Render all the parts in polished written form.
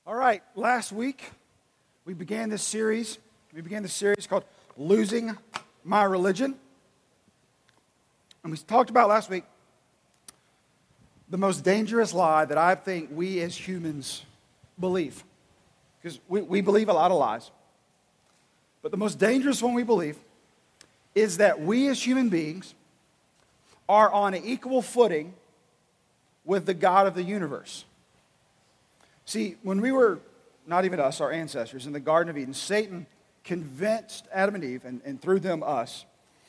All right, last week we began this series. Called Losing My Religion. And we talked about last week the most dangerous lie that I think we as humans believe. Because we believe a lot of lies. But the most dangerous one we believe is that we as human beings are on an equal footing with the God of the universe. See, when we were, not even us, our ancestors, in the Garden of Eden, Satan convinced Adam and Eve, and through them us,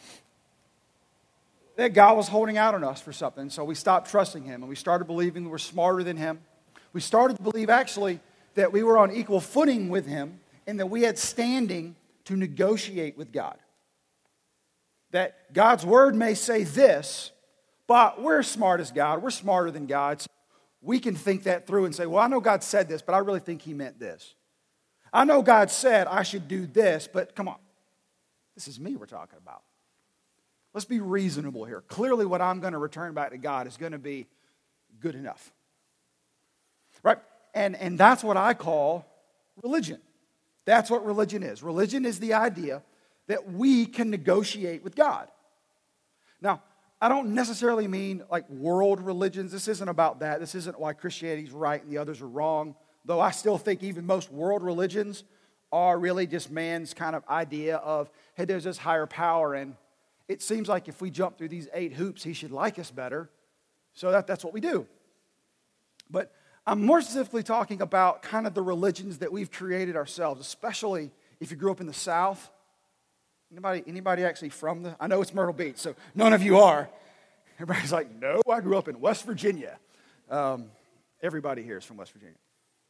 that God was holding out on us for something. So we stopped trusting Him, and we started believing we were smarter than Him. We started to believe, actually, that we were on equal footing with Him, and that we had standing to negotiate with God. That God's Word may say this, but we're smart as God. We're smarter than God. So we can think that through and say, well, I know God said this, but I really think He meant this. I know God said I should do this, but come on. This is me we're talking about. Let's be reasonable here. Clearly what I'm going to return back to God is going to be good enough. Right? And that's what I call religion. That's what religion is. Religion is the idea that we can negotiate with God. Now, I don't necessarily mean like world religions. This isn't about that. This isn't why Christianity's right and the others are wrong. Though I still think even most world religions are really just man's kind of idea of, hey, there's this higher power, and it seems like if we jump through these 8 hoops, He should like us better. So that's what we do. But I'm more specifically talking about kind of the religions that we've created ourselves, especially if you grew up in the South. Anybody actually from I know it's Myrtle Beach, so none of you are. Everybody's like, no, I grew up in West Virginia. Everybody here is from West Virginia.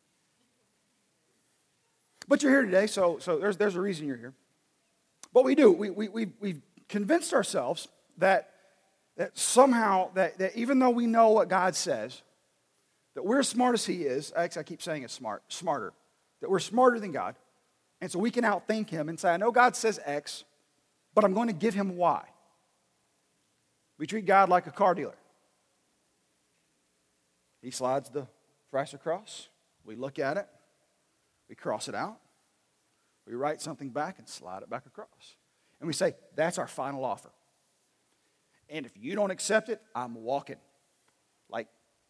But you're here today, so there's a reason you're here. But we do. We've convinced ourselves that somehow, that even though we know what God says, that we're as smart as He is. Actually, I keep saying it's smarter. That we're smarter than God. And so we can outthink Him and say, I know God says X, but I'm going to give Him Y. We treat God like a car dealer. He slides the price across. We look at it. We cross it out. We write something back and slide it back across. And we say, that's our final offer. And if you don't accept it, I'm walking. Like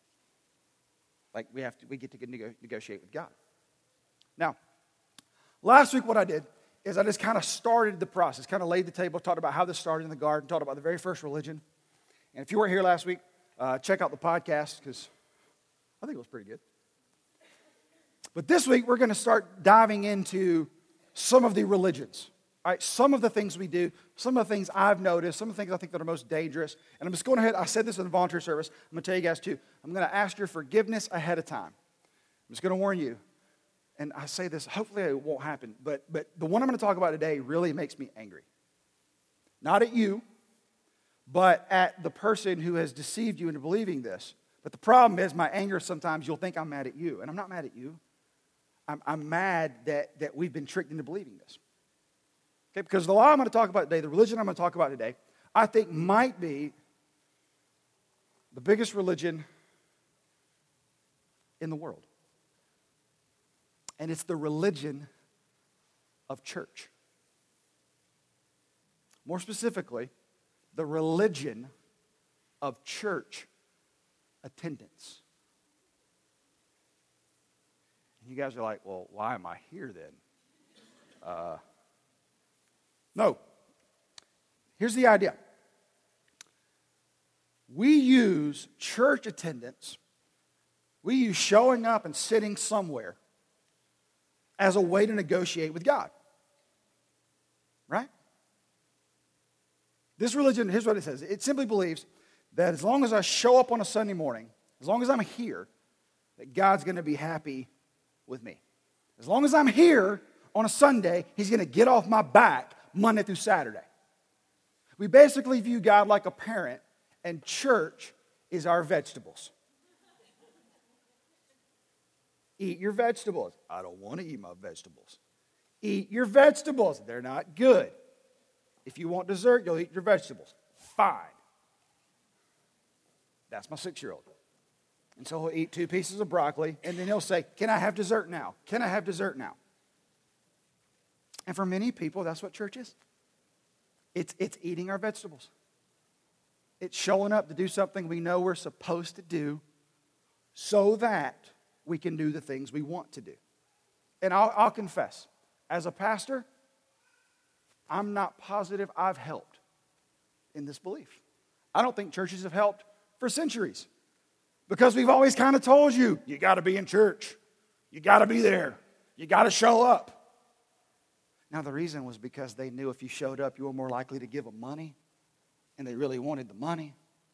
we get to negotiate with God. Now, last week what I did is I just kind of started the process, kind of laid the table, talked about how this started in the garden, talked about the very first religion. And if you weren't here last week, check out the podcast because I think it was pretty good. But this week we're going to start diving into some of the religions. All right, some of the things we do, some of the things I've noticed, some of the things I think that are most dangerous. And I'm just going ahead, I said this in the volunteer service, I'm going to tell you guys too. I'm going to ask your forgiveness ahead of time. I'm just going to warn you. And I say this, hopefully it won't happen, but the one I'm going to talk about today really makes me angry. Not at you, but at the person who has deceived you into believing this. But the problem is my anger, sometimes you'll think I'm mad at you, and I'm not mad at you. I'm mad that we've been tricked into believing this. Okay, because the law I'm going to talk about today, the religion I'm going to talk about today, I think might be the biggest religion in the world. And it's the religion of church. More specifically, the religion of church attendance. And you guys are like, well, why am I here then? No. Here's the idea. We use church attendance, we use showing up and sitting somewhere as a way to negotiate with God. Right? This religion, here's what it says. It simply believes that as long as I show up on a Sunday morning, as long as I'm here, that God's going to be happy with me. As long as I'm here on a Sunday, He's going to get off my back Monday through Saturday. We basically view God like a parent, and church is our vegetables. Eat your vegetables. I don't want to eat my vegetables. Eat your vegetables. They're not good. If you want dessert, you'll eat your vegetables. Fine. That's my 6-year-old. And so he'll eat 2 pieces of broccoli, and then he'll say, can I have dessert now? Can I have dessert now? And for many people, that's what church is. It's eating our vegetables. It's showing up to do something we know we're supposed to do so that we can do the things we want to do. And I'll confess, as a pastor, I'm not positive I've helped in this belief. I don't think churches have helped for centuries. Because we've always kind of told you, you got to be in church. You got to be there. You got to show up. Now, the reason was because they knew if you showed up, you were more likely to give them money, and they really wanted the money.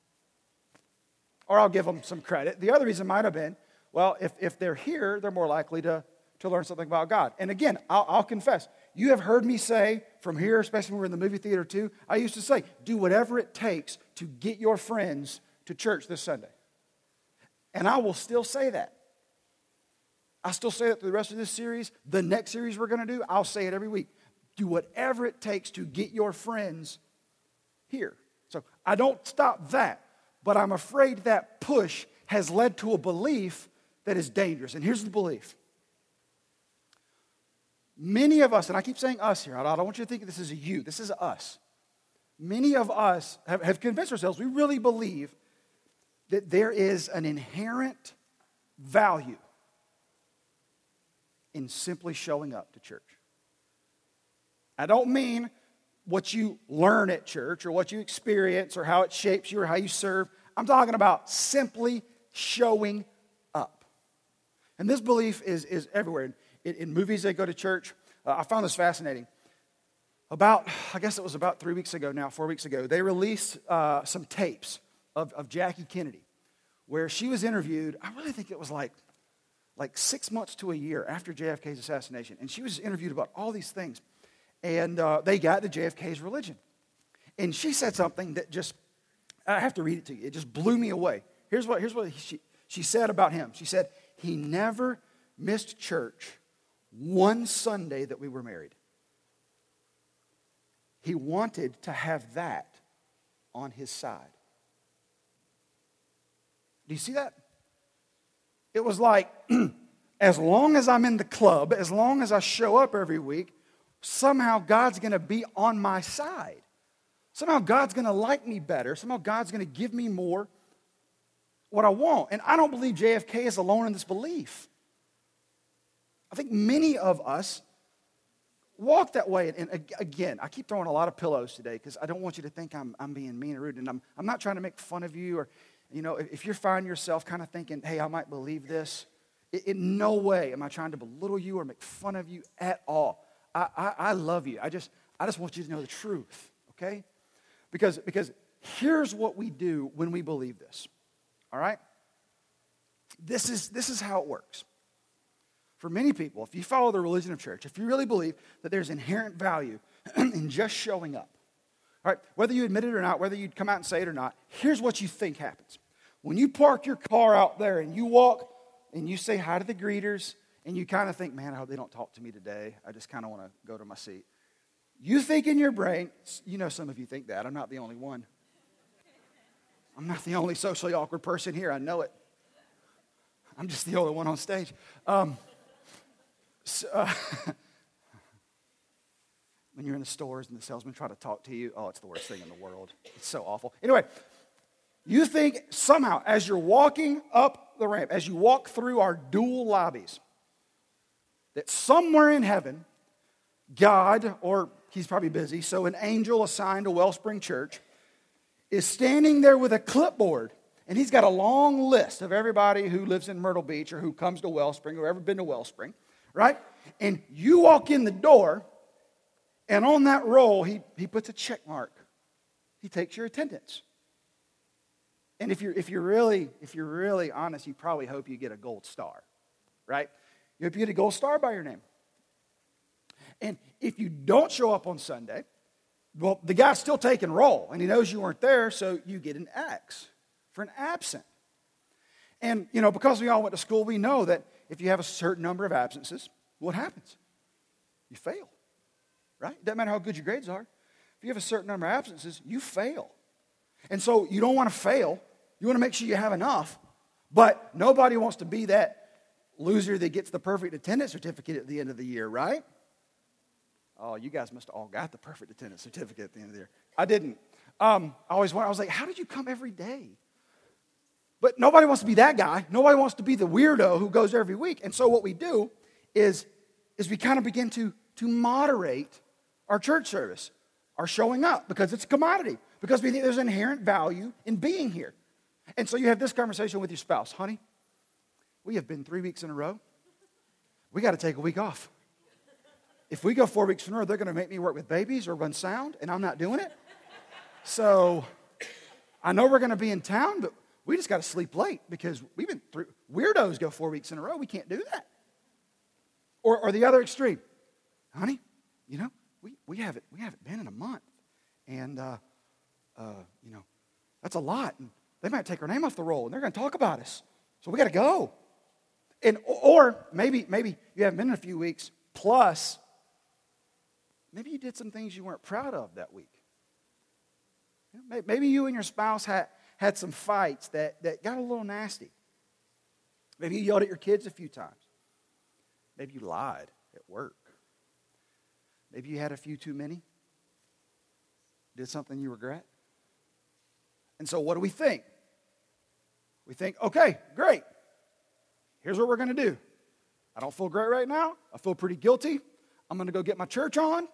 Or I'll give them some credit. The other reason might have been, well, if they're here, they're more likely to learn something about God. And again, I'll confess, you have heard me say from here, especially when we're in the movie theater too, I used to say, do whatever it takes to get your friends to church this Sunday. And I will still say that. I still say that through the rest of this series. The next series we're going to do, I'll say it every week. Do whatever it takes to get your friends here. So I don't stop that. But I'm afraid that push has led to a belief that is dangerous. And here's the belief. Many of us, and I keep saying us here, I don't want you to think this is a you, this is us. Many of us have convinced ourselves we really believe that there is an inherent value in simply showing up to church. I don't mean what you learn at church or what you experience or how it shapes you or how you serve. I'm talking about simply showing up. And this belief is everywhere. In movies they go to church. I found this fascinating. I guess it was about 4 weeks ago, they released some tapes of Jackie Kennedy, where she was interviewed. I really think it was like 6 months to a year after JFK's assassination. And she was interviewed about all these things. And they got to JFK's religion. And she said something that I have to read it to you. It just blew me away. Here's what she said about him. She said, he never missed church one Sunday that we were married. He wanted to have that on his side. Do you see that? It was like, as long as I'm in the club, as long as I show up every week, somehow God's going to be on my side. Somehow God's going to like me better. Somehow God's going to give me more what I want. And I don't believe JFK is alone in this belief. I think many of us walk that way. And again, I keep throwing a lot of pillows today because I don't want you to think I'm being mean or rude. And I'm not trying to make fun of you or, if you're finding yourself kind of thinking, hey, I might believe this, in no way am I trying to belittle you or make fun of you at all. I love you. I just want you to know the truth, okay? Because here's what we do when we believe this, all right? This is how it works. For many people, if you follow the religion of church, if you really believe that there's inherent value in just showing up, all right, whether you admit it or not, whether you come out and say it or not, here's what you think happens. When you park your car out there and you walk and you say hi to the greeters and you kind of think, man, I hope they don't talk to me today. I just kind of want to go to my seat. You think in your brain, some of you think that. I'm not the only one. I'm not the only socially awkward person here. I know it. I'm just the only one on stage. When you're in the stores and the salesman try to talk to you, it's the worst thing in the world. It's so awful. Anyway, you think somehow as you're walking up the ramp, as you walk through our dual lobbies, that somewhere in heaven, God, or he's probably busy, so an angel assigned to Wellspring Church, is standing there with a clipboard, and he's got a long list of everybody who lives in Myrtle Beach or who comes to Wellspring or ever been to Wellspring, right? And you walk in the door, and on that roll, he puts a check mark. He takes your attendance. And if you're really honest, you probably hope you get a gold star, right? You hope you get a gold star by your name. And if you don't show up on Sunday, well, the guy's still taking roll, and he knows you weren't there, so you get an X for an absent. And, because we all went to school, we know that if you have a certain number of absences, what happens? You fail, right? It doesn't matter how good your grades are. If you have a certain number of absences, you fail. And so you don't want to fail. You want to make sure you have enough. But nobody wants to be that loser that gets the perfect attendance certificate at the end of the year, right? Oh, you guys must have all got the perfect attendance certificate at the end of the year. I didn't. I was like, how did you come every day? But nobody wants to be that guy. Nobody wants to be the weirdo who goes every week. And so what we do is we kind of begin to moderate our church service, our showing up, because it's a commodity, because we think there's inherent value in being here. And so you have this conversation with your spouse. Honey, we have been 3 weeks in a row. We got to take a week off. If we go 4 weeks in a row, they're going to make me work with babies or run sound, and I'm not doing it. So I know we're going to be in town, but we just got to sleep late because we've been through. Weirdos go 4 weeks in a row. We can't do that. Or the other extreme. Honey, you know, we haven't been in a month. And, you know, that's a lot. And they might take our name off the roll, and they're going to talk about us. So we got to go. And or maybe you haven't been in a few weeks, plus maybe you did some things you weren't proud of that week. Maybe you and your spouse had some fights that got a little nasty. Maybe you yelled at your kids a few times. Maybe you lied at work. Maybe you had a few too many. Did something you regret. And so what do we think? We think, okay, great. Here's what we're going to do. I don't feel great right now. I feel pretty guilty. I'm going to go get my church on,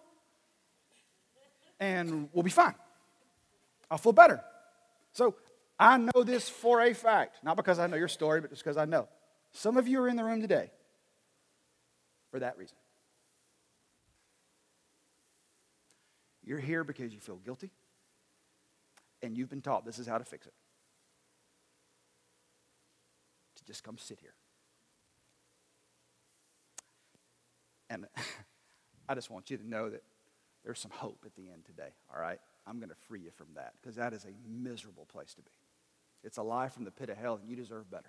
and we'll be fine. I'll feel better. So I know this for a fact, not because I know your story, but just because I know. Some of you are in the room today for that reason. You're here because you feel guilty, and you've been taught this is how to fix it. To just come sit here. And I just want you to know that there's some hope at the end today, all right? I'm going to free you from that, because that is a miserable place to be. It's a lie from the pit of hell, and you deserve better.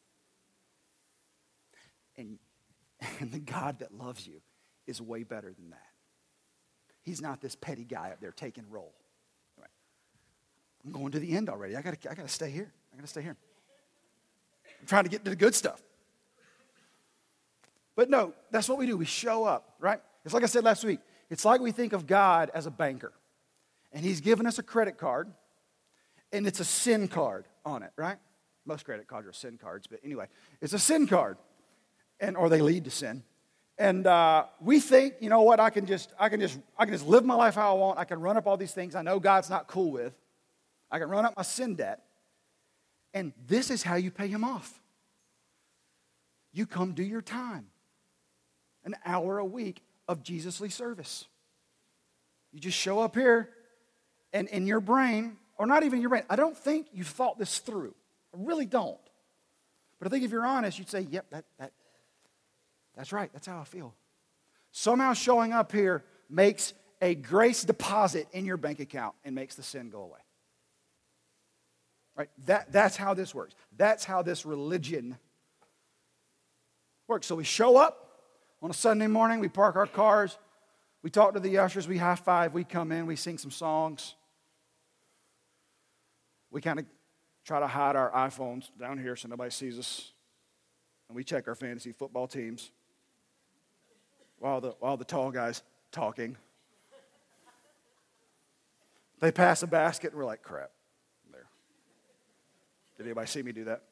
And the God that loves you is way better than that. He's not this petty guy up there taking roll. Right. I'm going to the end already. I got to stay here. I got to stay here. I'm trying to get to the good stuff. But no, that's what we do. We show up, right? It's like I said last week. It's like we think of God as a banker. And he's given us a credit card, and it's a sin card on it, right? Most credit cards are sin cards, but anyway, it's a sin card, or they lead to sin. And we think, you know what? I can just live my life how I want. I can run up all these things I know God's not cool with. I can run up my sin debt, and this is how you pay him off. You come do your time, an hour a week of Jesusly service. You just show up here. And in your brain, or not even your brain, I don't think you've thought this through. I really don't. But I think if you're honest, you'd say, yep, that's right. That's how I feel. Somehow showing up here makes a grace deposit in your bank account and makes the sin go away. Right? That's how this works. That's how this religion works. So we show up on a Sunday morning, we park our cars, we talk to the ushers, we high five, we come in, we sing some songs. We kind of try to hide our iPhones down here so nobody sees us. And we check our fantasy football teams while the tall guy's talking. They pass a basket and we're like, crap, there. Did anybody see me do that?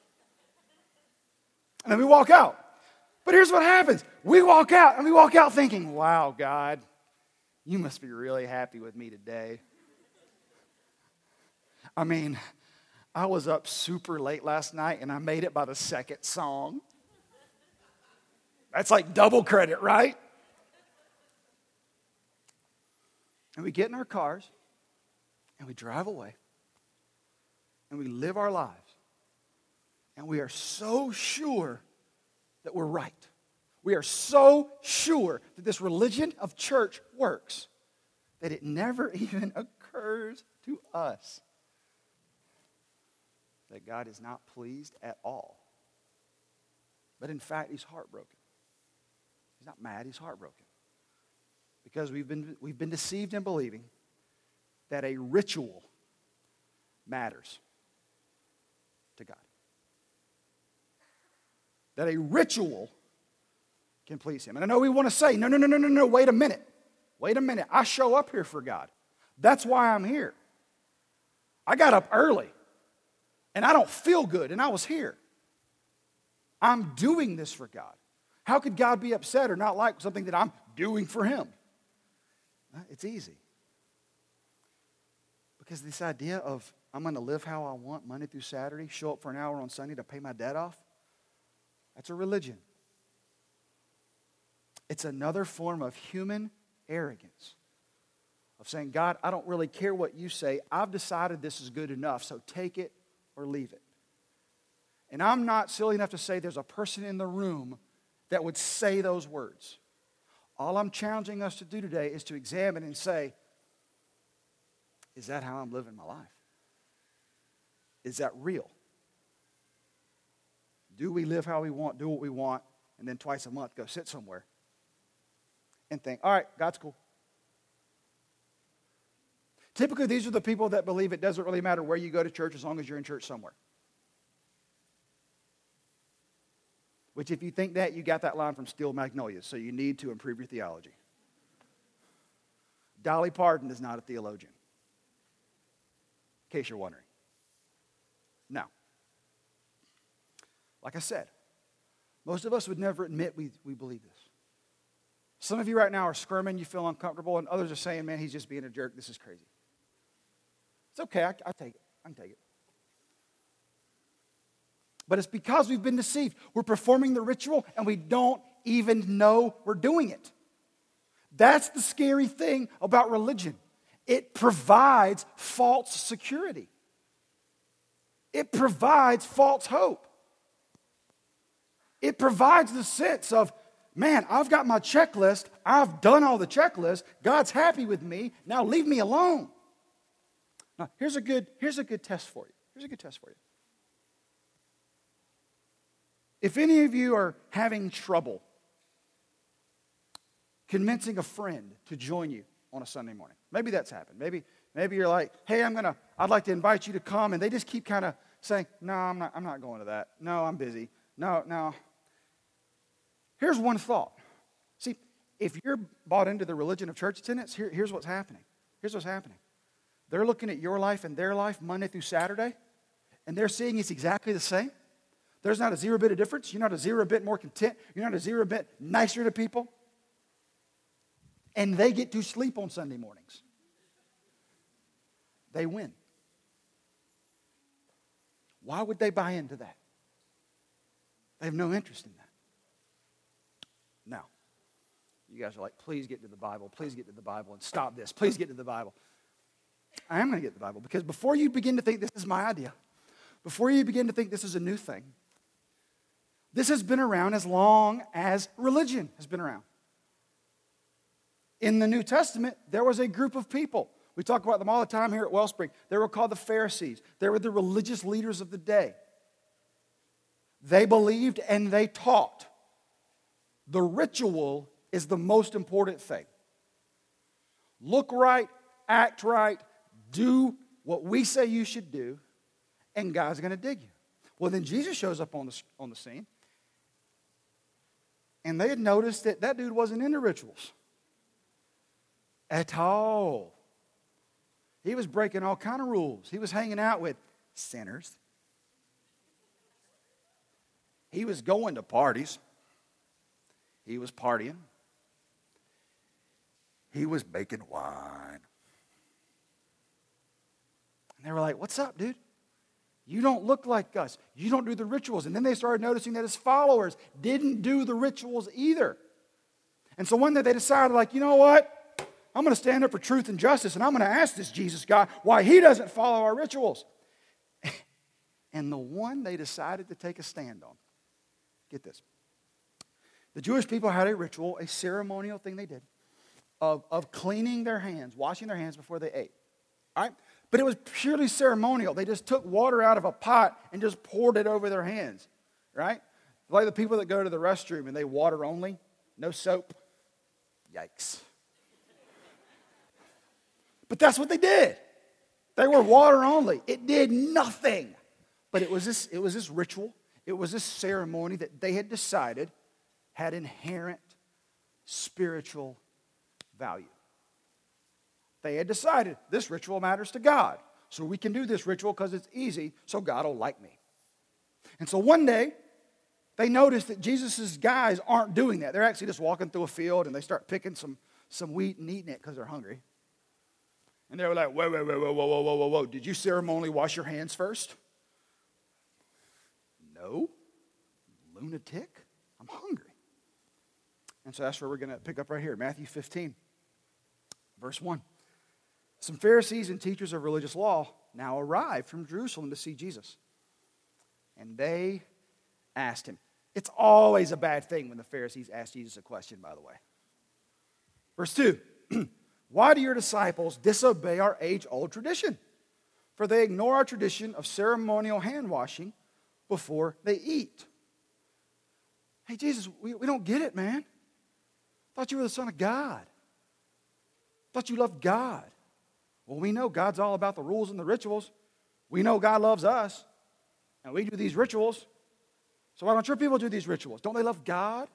And then we walk out. But here's what happens. We walk out thinking, wow, God, you must be really happy with me today. I mean, I was up super late last night, and I made it by the second song. That's like double credit, right? And we get in our cars, and we drive away, and we live our lives, and we are so sure that we're right. We are so sure that this religion of church works that it never even occurs to us that God is not pleased at all. But in fact, he's heartbroken. He's not mad, he's heartbroken. Because we've been deceived in believing that a ritual matters to God. that a ritual can please him. And I know we want to say, no, wait a minute. Wait a minute. I show up here for God. That's why I'm here. I got up early, and I don't feel good, and I was here. I'm doing this for God. How could God be upset or not like something that I'm doing for him? It's easy. Because this idea of I'm going to live how I want Monday through Saturday, show up for an hour on Sunday to pay my debt off, that's a religion. It's another form of human arrogance. Of saying, God, I don't really care what you say. I've decided this is good enough, so take it or leave it. And I'm not silly enough to say there's a person in the room that would say those words. All I'm challenging us to do today is to examine and say, is that how I'm living my life? Is that real? Do we live how we want, do what we want, and then twice a month go sit somewhere and think, all right, God's cool. Typically, these are the people that believe it doesn't really matter where you go to church as long as you're in church somewhere. Which, if you think that, you got that line from Steel Magnolias, so you need to improve your theology. Dolly Parton is not a theologian, in case you're wondering. Now, like I said, most of us would never admit we believe this. Some of you right now are squirming, you feel uncomfortable, and others are saying, man, he's just being a jerk, this is crazy. It's okay, I take it. I can take it. But it's because we've been deceived. We're performing the ritual and we don't even know we're doing it. That's the scary thing about religion. It provides false security. It provides false hope. It provides the sense of, man, I've got my checklist. I've done all the checklists. God's happy with me. Now leave me alone. Now, here's a good test for you. Here's a good test for you. If any of you are having trouble convincing a friend to join you on a Sunday morning, maybe that's happened. Maybe you're like, hey, I'd like to invite you to come, and they just keep kind of saying, no, I'm not going to that. No, I'm busy. No. Here's one thought. See, if you're bought into the religion of church attendance, here's what's happening. Here's what's happening. They're looking at your life and their life Monday through Saturday, and they're seeing it's exactly the same. There's not a zero bit of difference. You're not a zero bit more content. You're not a zero bit nicer to people. And they get to sleep on Sunday mornings. They win. Why would they buy into that? They have no interest in that. Now, you guys are like, please get to the Bible. Please get to the Bible and stop this. Please get to the Bible. I am going to get to the Bible because before you begin to think this is my idea, before you begin to think this is a new thing, this has been around as long as religion has been around. In the New Testament, there was a group of people. We talk about them all the time here at Wellspring. They were called the Pharisees. They were the religious leaders of the day. They believed and they taught. The ritual is the most important thing. Look right, act right, do what we say you should do, and God's going to dig you. Well, then Jesus shows up on the scene. And they had noticed that that dude wasn't into rituals at all. He was breaking all kind of rules. He was hanging out with sinners. He was going to parties. He was partying. He was making wine. And they were like, what's up, dude? You don't look like us. You don't do the rituals. And then they started noticing that his followers didn't do the rituals either. And so one day they decided, like, you know what? I'm going to stand up for truth and justice, and I'm going to ask this Jesus guy why he doesn't follow our rituals. And the one they decided to take a stand on, get this. The Jewish people had a ritual, a ceremonial thing they did, of cleaning their hands, washing their hands before they ate. All right? But it was purely ceremonial. They just took water out of a pot and just poured it over their hands, right? Like the people that go to the restroom and they water only, no soap. Yikes. But that's what they did. They were water only. It did nothing. But it was this ritual. It was a ceremony that they had decided had inherent spiritual value. They had decided this ritual matters to God. So we can do this ritual because it's easy, so God will like me. And so one day, they noticed that Jesus' guys aren't doing that. They're actually just walking through a field and they start picking some wheat and eating it because they're hungry. And they were like, whoa. Did you ceremonially wash your hands first? No. Lunatic. I'm hungry. And so that's where we're going to pick up right here. Matthew 15, verse 1. Some Pharisees and teachers of religious law now arrived from Jerusalem to see Jesus. And they asked him. It's always a bad thing when the Pharisees ask Jesus a question, by the way. Verse 2. Why do your disciples disobey our age-old tradition? For they ignore our tradition of ceremonial hand washing before they eat. Hey, Jesus, we don't get it, man. Thought you were the Son of God. Thought you loved God. Well, we know God's all about the rules and the rituals. We know God loves us, and we do these rituals. So why don't your people do these rituals? Don't they love God?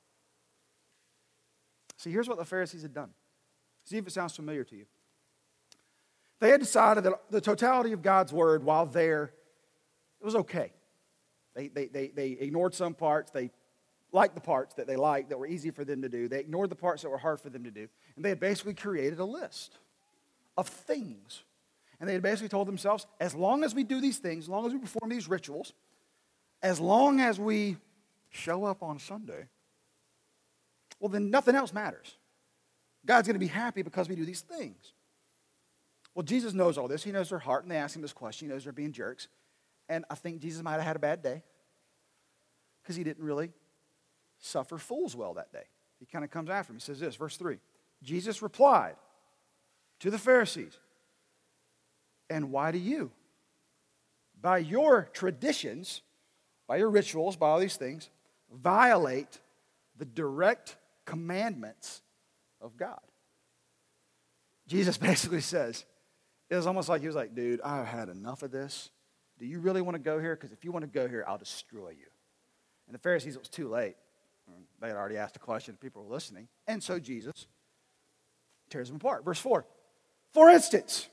See, here's what the Pharisees had done. See if it sounds familiar to you. They had decided that the totality of God's word, while there, it was okay. They ignored some parts. They liked the parts that they liked that were easy for them to do. They ignored the parts that were hard for them to do. And they had basically created a list of things. And they had basically told themselves, as long as we do these things, as long as we perform these rituals, as long as we show up on Sunday, well, then nothing else matters. God's going to be happy because we do these things. Well, Jesus knows all this. He knows their heart, and they ask him this question. He knows they're being jerks. And I think Jesus might have had a bad day because he didn't really suffer fools well that day. He kind of comes after him. He says this, verse 3. Jesus replied to the Pharisees, and why do you, by your traditions, by your rituals, by all these things, violate the direct commandments of God? Jesus basically says, it was almost like he was like, dude, I've had enough of this. Do you really want to go here? Because if you want to go here, I'll destroy you. And the Pharisees, it was too late. They had already asked a question. People were listening. And so Jesus tears them apart. Verse 4. For instance,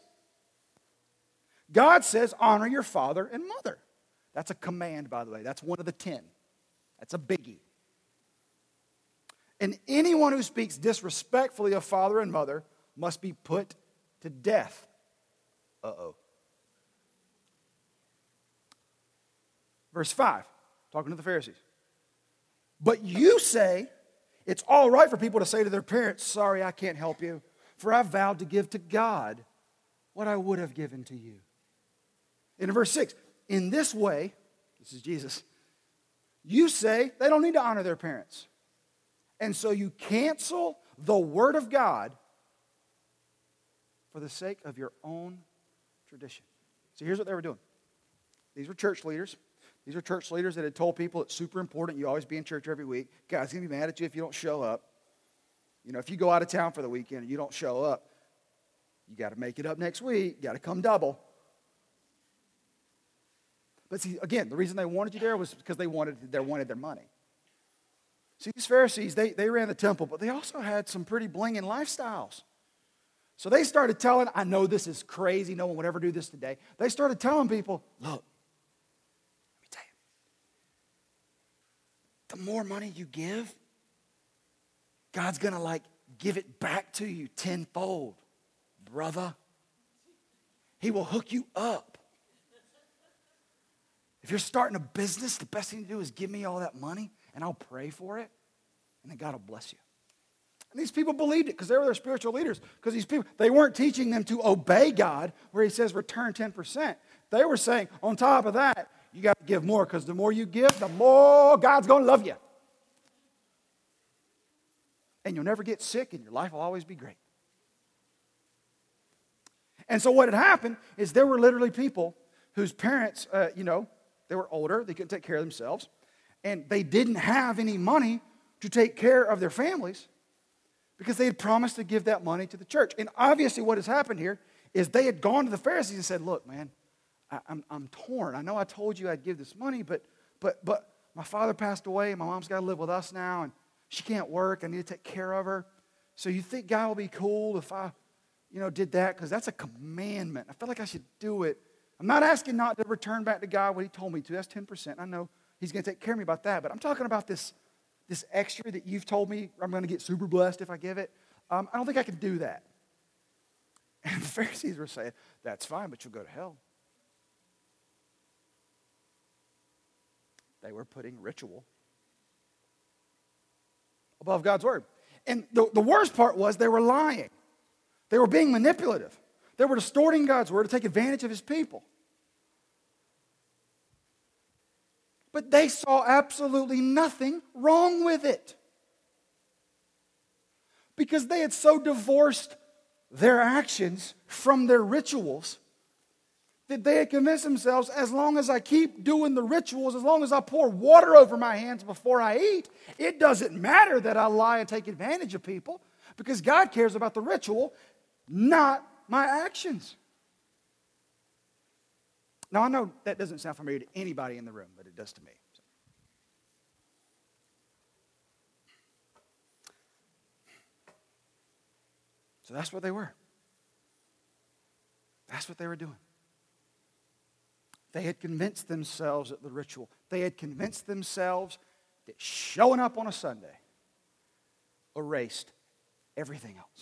God says, honor your father and mother. That's a command, by the way. That's one of the 10. That's a biggie. And anyone who speaks disrespectfully of father and mother must be put to death. Uh-oh. Verse 5, talking to the Pharisees. But you say it's all right for people to say to their parents, sorry, I can't help you, for I vowed to give to God what I would have given to you. And in verse 6, in this way, this is Jesus, you say they don't need to honor their parents. And so you cancel the word of God for the sake of your own tradition. So here's what they were doing. These were church leaders. These are church leaders that had told people it's super important you always be in church every week. God's going to be mad at you if you don't show up. You know, if you go out of town for the weekend and you don't show up, you got to make it up next week. You got to come double. But see, again, the reason they wanted you there was because they wanted their money. See, these Pharisees, they ran the temple, but they also had some pretty blinging lifestyles. So they started telling, I know this is crazy, no one would ever do this today. They started telling people, look, the more money you give, God's going to give it back to you tenfold, brother. He will hook you up. If you're starting a business, the best thing to do is give me all that money and I'll pray for it and then God will bless you. And these people believed it because they were their spiritual leaders. Because these people, they weren't teaching them to obey God where he says return 10%. They were saying on top of that, you got to give more because the more you give, the more God's going to love you. And you'll never get sick and your life will always be great. And so what had happened is there were literally people whose parents, they were older, they couldn't take care of themselves, and they didn't have any money to take care of their families because they had promised to give that money to the church. And obviously what has happened here is they had gone to the Pharisees and said, look, man, I'm torn. I know I told you I'd give this money, but but my father passed away and my mom's got to live with us now and she can't work. I need to take care of her. So you think God will be cool if I, did that? Because that's a commandment. I feel like I should do it. I'm not asking not to return back to God what he told me to. That's 10%. I know he's going to take care of me about that. But I'm talking about this extra that you've told me I'm going to get super blessed if I give it. I don't think I can do that. And the Pharisees were saying, that's fine, but you'll go to hell. They were putting ritual above God's word. And the worst part was they were lying. They were being manipulative. They were distorting God's word to take advantage of his people. But they saw absolutely nothing wrong with it. Because they had so divorced their actions from their rituals that they had convinced themselves, as long as I keep doing the rituals, as long as I pour water over my hands before I eat, it doesn't matter that I lie and take advantage of people, because God cares about the ritual, not my actions. Now, I know that doesn't sound familiar to anybody in the room, but it does to me. So that's what they were. That's what they were doing. They had convinced themselves at the ritual. They had convinced themselves that showing up on a Sunday erased everything else.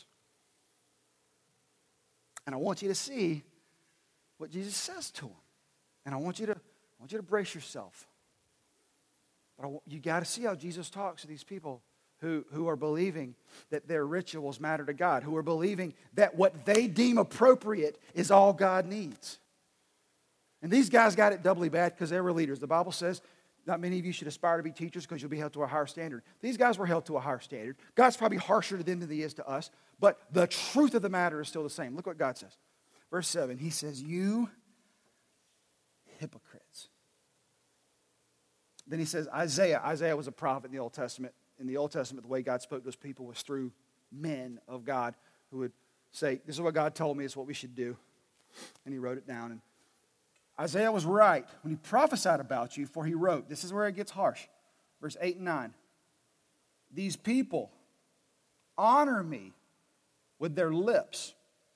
And I want you to see what Jesus says to them. And I want you to brace yourself. But you got to see how Jesus talks to these people who are believing that their rituals matter to God, who are believing that what they deem appropriate is all God needs. And these guys got it doubly bad because they were leaders. The Bible says not many of you should aspire to be teachers because you'll be held to a higher standard. These guys were held to a higher standard. God's probably harsher to them than he is to us, but the truth of the matter is still the same. Look what God says. Verse 7, he says, you hypocrites. Then he says, Isaiah was a prophet in the Old Testament. In the Old Testament, the way God spoke to his people was through men of God who would say, this is what God told me, it's what we should do. And he wrote it down. And Isaiah was right when he prophesied about you, for he wrote, this is where it gets harsh, verse 8 and 9. These people honor me with their lips,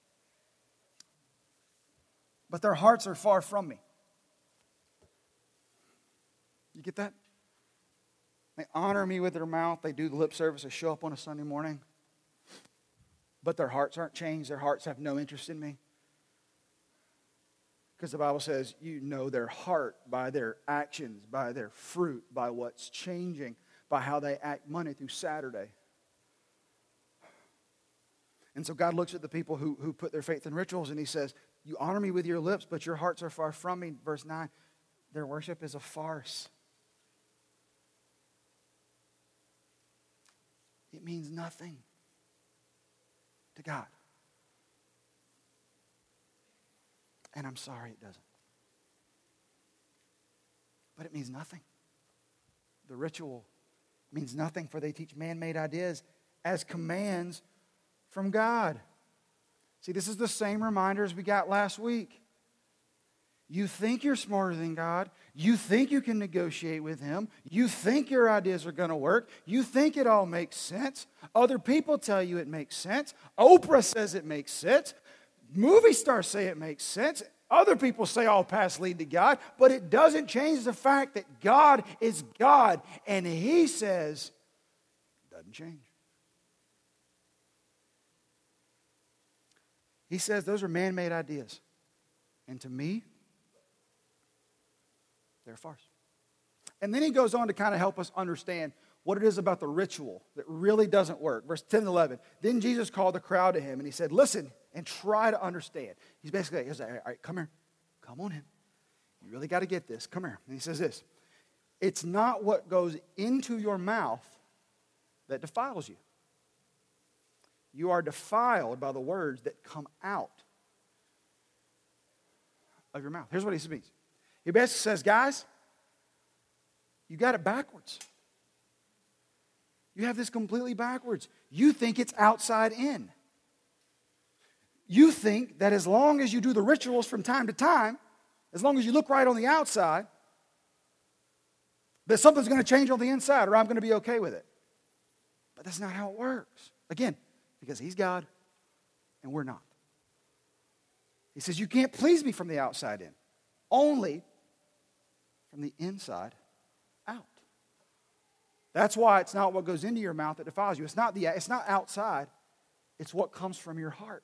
but their hearts are far from me. You get that? They honor me with their mouth. They do the lip service. They show up on a Sunday morning. But their hearts aren't changed. Their hearts have no interest in me. Because the Bible says you know their heart by their actions, by their fruit, by what's changing, by how they act Monday through Saturday. And so God looks at the people who put their faith in rituals and he says, you honor me with your lips, but your hearts are far from me. Verse 9, their worship is a farce. It means nothing to God. And I'm sorry it doesn't. But it means nothing. The ritual means nothing, for they teach man-made ideas as commands from God. See, this is the same reminders we got last week. You think you're smarter than God. You think you can negotiate with him. You think your ideas are going to work. You think it all makes sense. Other people tell you it makes sense. Oprah says it makes sense. Movie stars say it makes sense. Other people say all paths lead to God. But it doesn't change the fact that God is God. And he says, it doesn't change. He says those are man-made ideas. And to me, they're a farce. And then he goes on to kind of help us understand what it is about the ritual that really doesn't work. Verse 10 and 11. Then Jesus called the crowd to him and he said, listen and try to understand. He's basically, he's like, all right, come here. Come on in. You really got to get this. Come here. And he says this. It's not what goes into your mouth that defiles you. You are defiled by the words that come out of your mouth. Here's what he means. He basically says, guys, you got it backwards. You have this completely backwards. You think it's outside in. You think that as long as you do the rituals from time to time, as long as you look right on the outside, that something's going to change on the inside or I'm going to be okay with it. But that's not how it works. Again, because He's God and we're not. He says, you can't please me from the outside in, only from the inside out. That's why it's not what goes into your mouth that defiles you. It's not outside. It's what comes from your heart.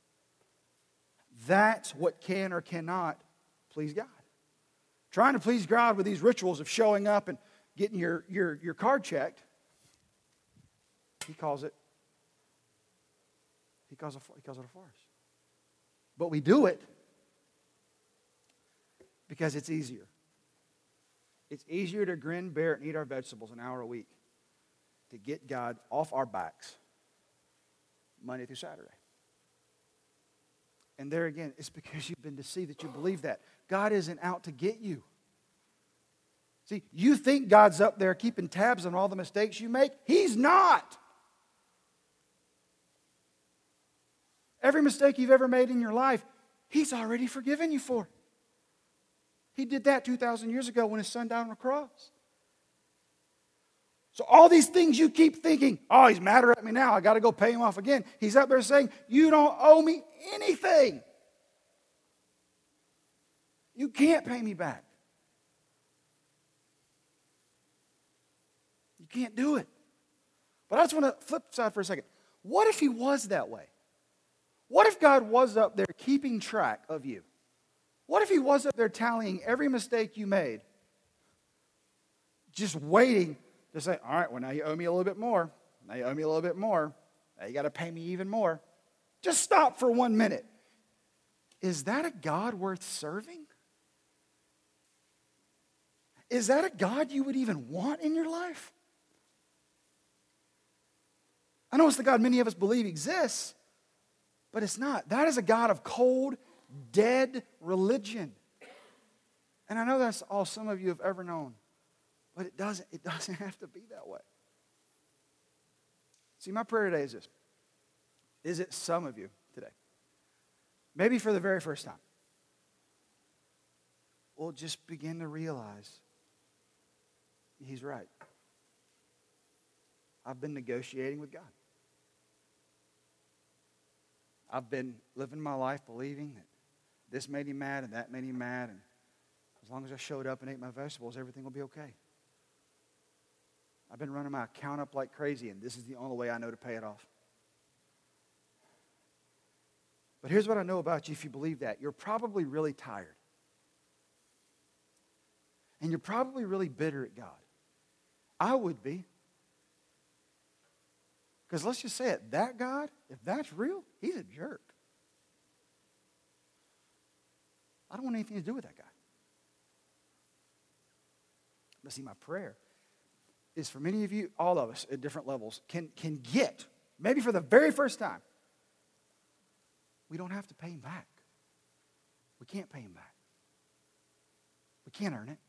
That's what can or cannot please God. Trying to please God with these rituals of showing up and getting your card checked, He calls it a farce. But we do it because it's easier. It's easier to grin, bear it, and eat our vegetables an hour a week to get God off our backs Monday through Saturday. And there again, it's because you've been deceived that you believe that. God isn't out to get you. See, you think God's up there keeping tabs on all the mistakes you make. He's not. Every mistake you've ever made in your life, He's already forgiven you for. He did that 2,000 years ago when His Son died on the cross. So all these things you keep thinking, oh, He's madder at me now, I got to go pay Him off again. He's up there saying, you don't owe me anything. You can't pay me back. You can't do it. But I just want to flip side for a second. What if He was that way? What if God was up there keeping track of you? What if He was up there tallying every mistake you made? Just waiting to say, all right, well, now you owe me a little bit more. Now you owe me a little bit more. Now you got to pay me even more. Just stop for 1 minute. Is that a God worth serving? Is that a God you would even want in your life? I know it's the God many of us believe exists, but it's not. That is a God of cold, dead religion. And I know that's all some of you have ever known, but it doesn't have to be that way. See, my prayer today is this. Is it some of you today, maybe for the very first time, will just begin to realize He's right. I've been negotiating with God. I've been living my life believing that this made Him mad and that made Him mad, and as long as I showed up and ate my vegetables, everything will be okay. I've been running my account up like crazy, and this is the only way I know to pay it off. But here's what I know about you if you believe that. You're probably really tired. And you're probably really bitter at God. I would be. Because let's just say it, that God, if that's real, He's a jerk. I don't want anything to do with that guy. But see, my prayer is for many of you, all of us at different levels, can get, maybe for the very first time, we don't have to pay Him back. We can't pay Him back. We can't earn it.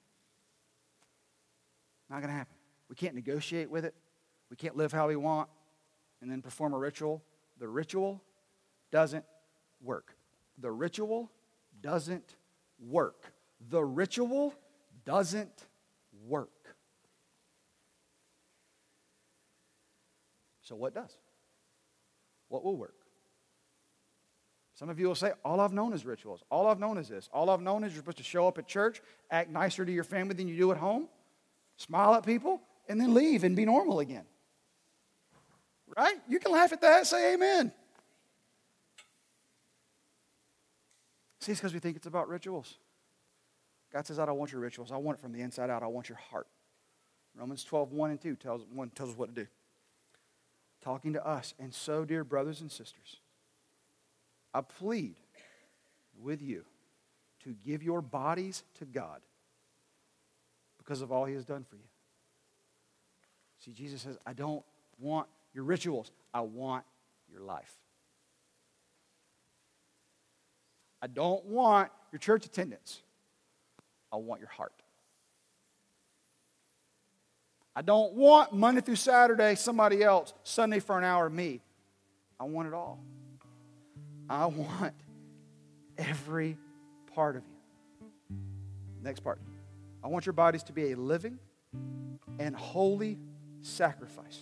Not going to happen. We can't negotiate with it. We can't live how we want and then perform a ritual. The ritual doesn't work. The ritual doesn't work. The ritual doesn't work. So what does? What will work? Some of you will say, all I've known is rituals. All I've known is this. All I've known is you're supposed to show up at church, act nicer to your family than you do at home, smile at people, and then leave and be normal again. Right? You can laugh at that, say amen. See, it's because we think it's about rituals. God says, I don't want your rituals. I want it from the inside out. I want your heart. Romans 12, 1 and 2 tells us what to do. Talking to us. And so, dear brothers and sisters, I plead with you to give your bodies to God because of all He has done for you. See, Jesus says, I don't want your rituals. I want your life. I don't want your church attendance. I want your heart. I don't want Monday through Saturday somebody else, Sunday for an hour me. I want it all. I want every part of you. Next part. I want your bodies to be a living and holy sacrifice.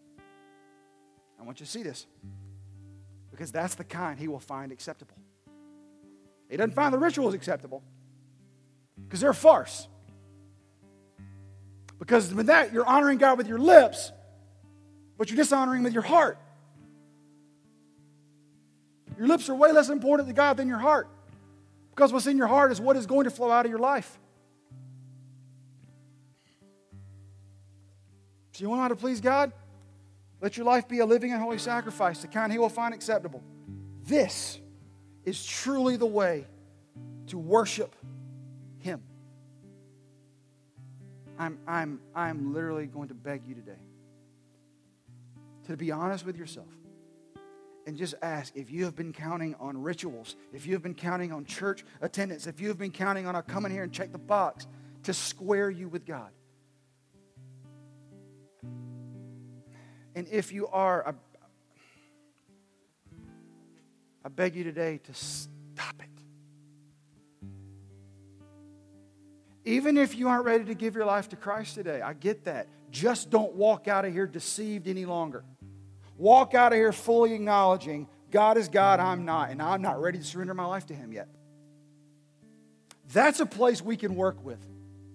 I want you to see this, because that's the kind He will find acceptable. He doesn't find the rituals acceptable because they're a farce. Because with that, you're honoring God with your lips, but you're dishonoring Him with your heart. Your lips are way less important to God than your heart, because what's in your heart is what is going to flow out of your life. So you want to know how to please God? Let your life be a living and holy sacrifice, the kind He will find acceptable. This is truly the way to worship Him. I'm literally going to beg you today to be honest with yourself and just ask if you have been counting on rituals, if you have been counting on church attendance, if you have been counting on a come in here and check the box to square you with God. And if you are, I beg you today to stop it. Even if you aren't ready to give your life to Christ today, I get that. Just don't walk out of here deceived any longer. Walk out of here fully acknowledging God is God, I'm not, and I'm not ready to surrender my life to Him yet. That's a place we can work with.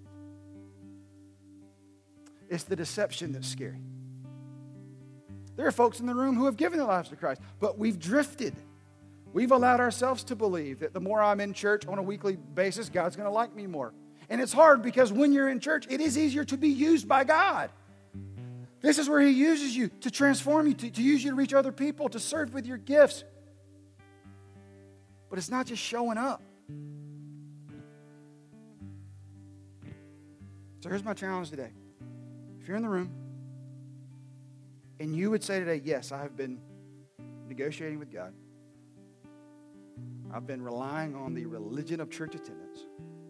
It's the deception that's scary. There are folks in the room who have given their lives to Christ, but we've drifted. We've allowed ourselves to believe that the more I'm in church on a weekly basis, God's going to like me more. And it's hard because when you're in church, it is easier to be used by God. This is where He uses you to transform you, to use you to reach other people, to serve with your gifts. But it's not just showing up. So here's my challenge today. If you're in the room and you would say today, yes, I have been negotiating with God. I've been relying on the religion of church attendance.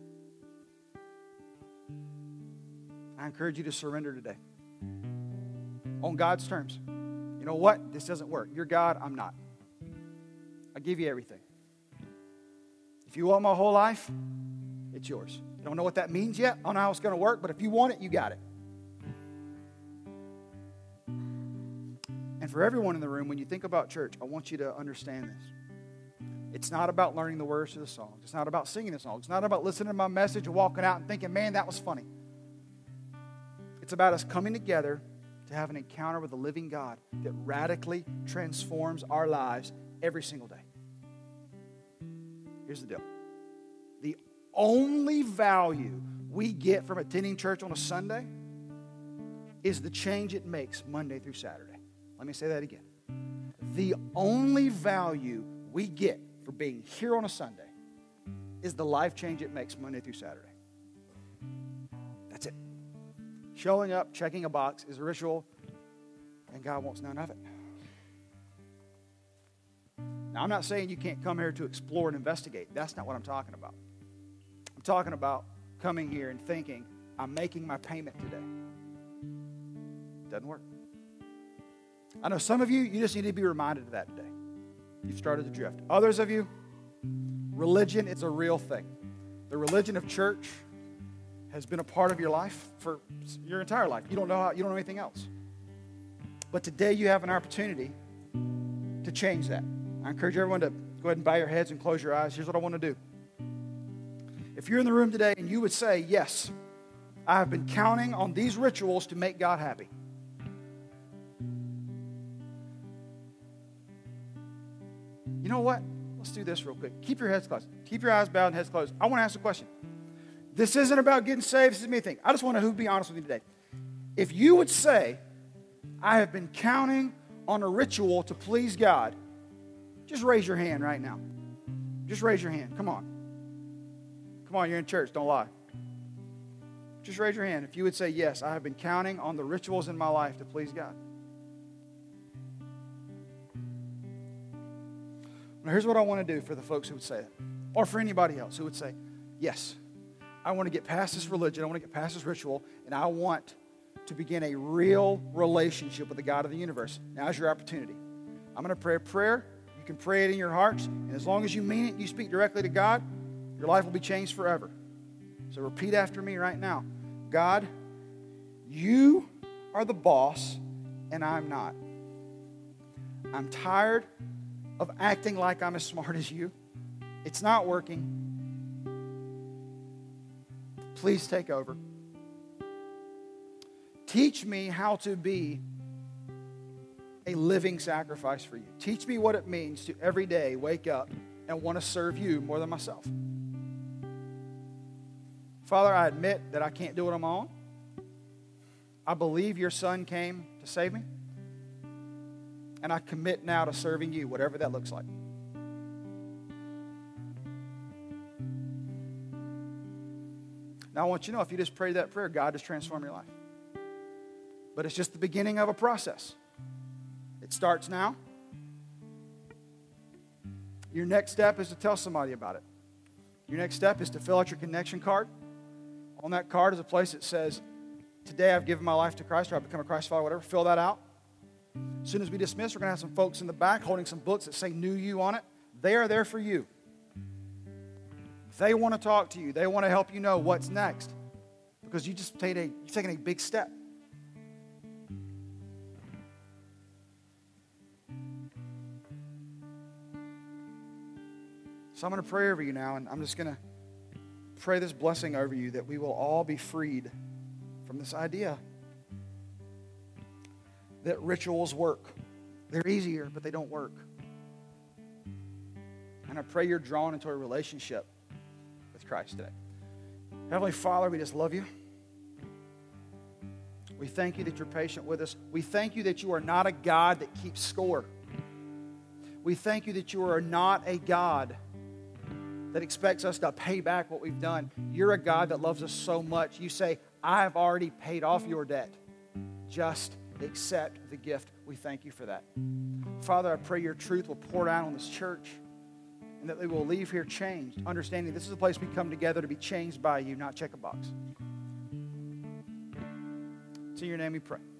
I encourage you to surrender today. On God's terms. You know what? This doesn't work. You're God, I'm not. I give you everything. If you want my whole life, it's yours. You don't know what that means yet. I don't know how it's going to work, but if you want it, you got it. And for everyone in the room, when you think about church, I want you to understand this. It's not about learning the words to the songs. It's not about singing the songs. It's not about listening to my message and walking out and thinking, man, that was funny. It's about us coming together to have an encounter with the living God that radically transforms our lives every single day. Here's the deal. The only value we get from attending church on a Sunday is the change it makes Monday through Saturday. Let me say that again. The only value we get for being here on a Sunday is the life change it makes Monday through Saturday. That's it. Showing up, checking a box is a ritual, and God wants none of it. Now, I'm not saying you can't come here to explore and investigate. That's not what I'm talking about. I'm talking about coming here and thinking, I'm making my payment today. Doesn't work. I know some of you just need to be reminded of that today. You've started to drift. Others of you, religion is a real thing. The religion of church has been a part of your life for your entire life. You don't know anything else. But today you have an opportunity to change that. I encourage everyone to go ahead and bow your heads and close your eyes. Here's what I want to do. If you're in the room today and you would say, yes, I have been counting on these rituals to make God happy. You know what? Let's do this real quick. Keep your heads closed. Keep your eyes bowed and heads closed. I want to ask a question. This isn't about getting saved. This is me thinking. I just want to be honest with you today. If you would say, I have been counting on a ritual to please God, just raise your hand right now. Just raise your hand. Come on. Come on, you're in church. Don't lie. Just raise your hand if you would say, yes, I have been counting on the rituals in my life to please God. Now, here's what I want to do for the folks who would say that, or for anybody else who would say, yes, I want to get past this religion, I want to get past this ritual, and I want to begin a real relationship with the God of the universe. Now's your opportunity. I'm going to pray a prayer. You can pray it in your hearts, and as long as you mean it, you speak directly to God, your life will be changed forever. So repeat after me right now. God, You are the boss, and I'm not. I'm tired of acting like I'm as smart as you. It's not working. Please take over. Teach me how to be a living sacrifice for you. Teach me what it means to every day wake up and want to serve you more than myself. Father, I admit that I can't do it on my own. I believe your Son came to save me. And I commit now to serving you, whatever that looks like. Now I want you to know, if you just pray that prayer, God has transformed your life. But it's just the beginning of a process. It starts now. Your next step is to tell somebody about it. Your next step is to fill out your connection card. On that card is a place that says, today I've given my life to Christ, or I've become a Christ follower, whatever. Fill that out. As soon as we dismiss, we're going to have some folks in the back holding some books that say New You on it. They are there for you. They want to talk to you. They want to help you know what's next. Because you've taken a big step. So I'm going to pray over you now, and I'm just going to pray this blessing over you that we will all be freed from this idea that rituals work. They're easier, but they don't work. And I pray you're drawn into a relationship with Christ today. Heavenly Father, we just love you. We thank you that you're patient with us. We thank you that you are not a God that keeps score. We thank you that you are not a God that expects us to pay back what we've done. You're a God that loves us so much. You say, I have already paid off your debt. Just accept the gift. We thank you for that. Father, I pray your truth will pour down on this church and that they will leave here changed, understanding this is a place we come together to be changed by you, not check a box. It's in your name we pray.